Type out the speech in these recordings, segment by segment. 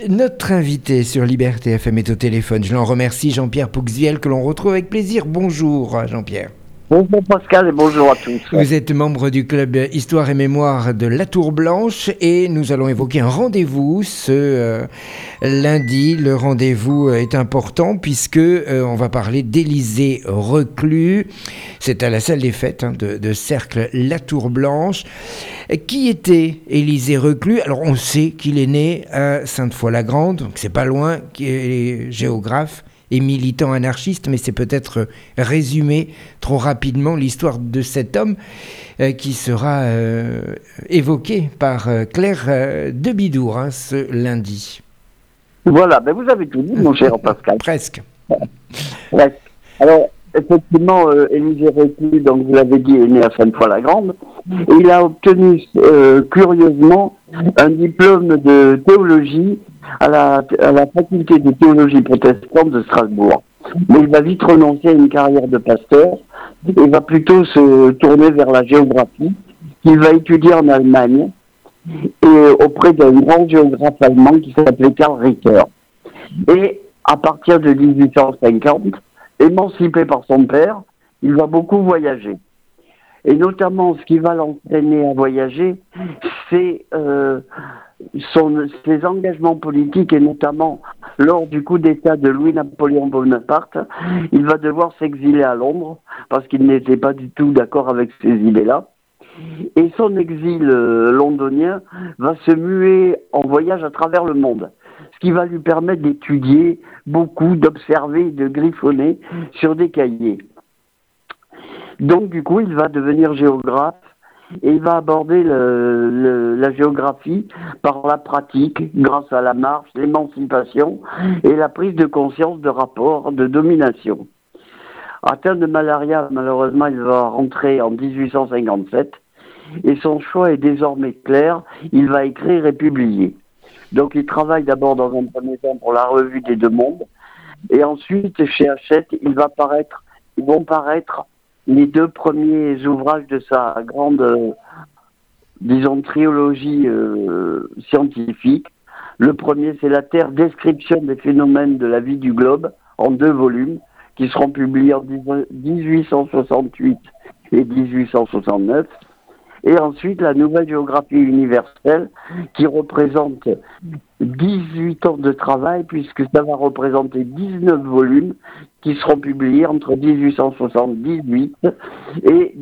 Notre invité sur Liberté FM est au téléphone. Je l'en remercie, Jean-Pierre Pouxvielle, que l'on retrouve avec plaisir. Bonjour Jean-Pierre. Bonjour Pascal et bonjour à tous. Vous êtes membre du club Histoire et Mémoire de la Tour Blanche et nous allons évoquer un rendez-vous ce lundi. Le rendez-vous est important puisque on va parler d'Élisée Reclus. C'est à la salle des fêtes de Cercle La Tour Blanche. Qui était Élisée Reclus? Alors on sait qu'il est né à Sainte-Foy-la-Grande, donc c'est pas loin, qui est géographe et militant anarchiste, mais c'est peut-être résumer trop rapidement l'histoire de cet homme qui sera évoqué par Claire Debidour ce lundi. Voilà, vous avez tout dit, mon cher Pascal. Presque. Presque. Alors, effectivement, Élisée Reclus, donc vous l'avez dit, est né à Sainte-Foy-la-Grande. Et il a obtenu, curieusement, un diplôme de théologie à la faculté de théologie protestante de Strasbourg. Mais il va vite renoncer à une carrière de pasteur et va plutôt se tourner vers la géographie qu'il va étudier en Allemagne et auprès d'un grand géographe allemand qui s'appelait Karl Ritter. Et à partir de 1850, émancipé par son père, il va beaucoup voyager. Et notamment, ce qui va l'entraîner à voyager, c'est ses engagements politiques, et notamment lors du coup d'État de Louis-Napoléon Bonaparte, il va devoir s'exiler à Londres, parce qu'il n'était pas du tout d'accord avec ces idées-là. Et son exil londonien va se muer en voyage à travers le monde, ce qui va lui permettre d'étudier beaucoup, d'observer, de griffonner sur des cahiers. Donc du coup, il va devenir géographe et il va aborder la géographie par la pratique, grâce à la marche, l'émancipation et la prise de conscience de rapports de domination. Atteint de malaria, malheureusement, il va rentrer en 1857 et son choix est désormais clair, il va écrire et publier. Donc il travaille d'abord dans un premier temps pour la Revue des Deux Mondes et ensuite chez Hachette, ils vont paraître les deux premiers ouvrages de sa grande, trilogie scientifique. Le premier, c'est La Terre, description des phénomènes de la vie du globe, en 2 volumes, qui seront publiés en 1868 et 1869. Et ensuite, la Nouvelle géographie universelle, qui représente 18 ans de travail, puisque ça va représenter 19 volumes qui seront publiés entre 1878 et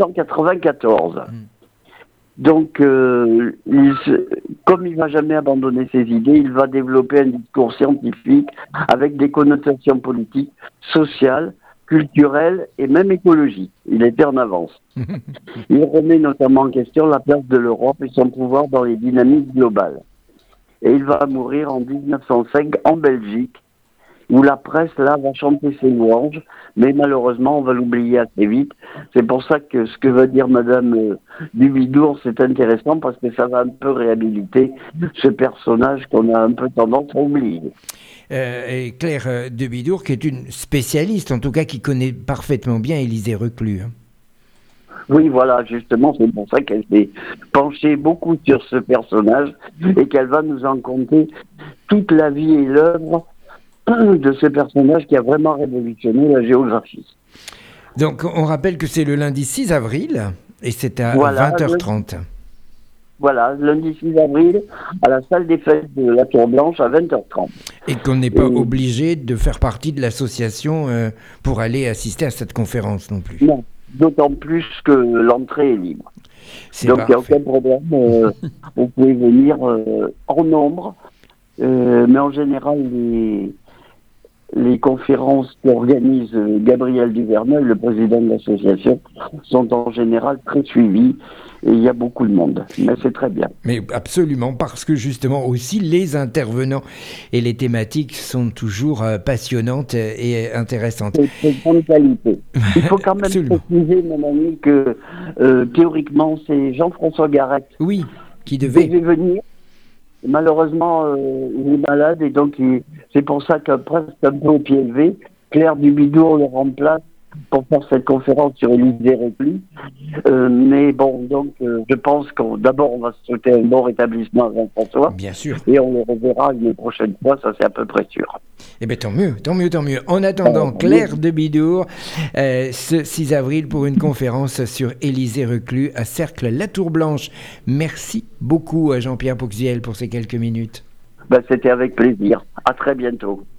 1894. Donc, comme il ne va jamais abandonner ses idées, il va développer un discours scientifique avec des connotations politiques, sociales, culturelles et même écologiques. Il était en avance. Il remet notamment en question la place de l'Europe et son pouvoir dans les dynamiques globales. Et il va mourir en 1905 en Belgique, où la presse, là, va chanter ses louanges, mais malheureusement, on va l'oublier assez vite. C'est pour ça que ce que va dire Madame Dubidour, c'est intéressant, parce que ça va un peu réhabiliter ce personnage qu'on a un peu tendance à oublier. Et Claire Debidour, qui est une spécialiste, en tout cas, qui connaît parfaitement bien Élisée Reclus. Oui, voilà, justement, c'est pour ça qu'elle s'est penchée beaucoup sur ce personnage et qu'elle va nous en conter toute la vie et l'œuvre de ce personnage qui a vraiment révolutionné la géographie. Donc, on rappelle que c'est le lundi 6 avril et c'est à 20h30. Voilà, lundi 6 avril, à la salle des fêtes de la Tour Blanche à 20h30. Et qu'on n'est pas obligé de faire partie de l'association pour aller assister à cette conférence non plus. Non, d'autant plus que l'entrée est libre. Donc il n'y a aucun problème, vous pouvez venir en nombre, mais en général les conférences qu'organise Gabriel Duverneuil, le président de l'association, sont en général très suivies et il y a beaucoup de monde. Mais c'est très bien. Mais absolument, parce que justement aussi les intervenants et les thématiques sont toujours passionnantes et intéressantes. C'est de grande qualité. Il faut quand même préciser, mon ami, que théoriquement, c'est Jean-François Garrett qui devait venir. Malheureusement, il est malade et donc c'est pour ça qu'après, c'est un peu au pied levé. Claire Dubidour le remplace pour faire cette conférence sur Élysée Reclus. Mais bon, donc, je pense d'abord, on va se souhaiter un bon rétablissement à Jean-François. Bien sûr. Et on le reverra une prochaine fois, ça c'est à peu près sûr. Eh bien, tant mieux, tant mieux, tant mieux. En attendant, Claire de Bidour, ce 6 avril pour une conférence sur Élysée Reclus à Cercle-la-Tour-Blanche. Merci beaucoup à Jean-Pierre Pouxiel pour ces quelques minutes. C'était avec plaisir. À très bientôt.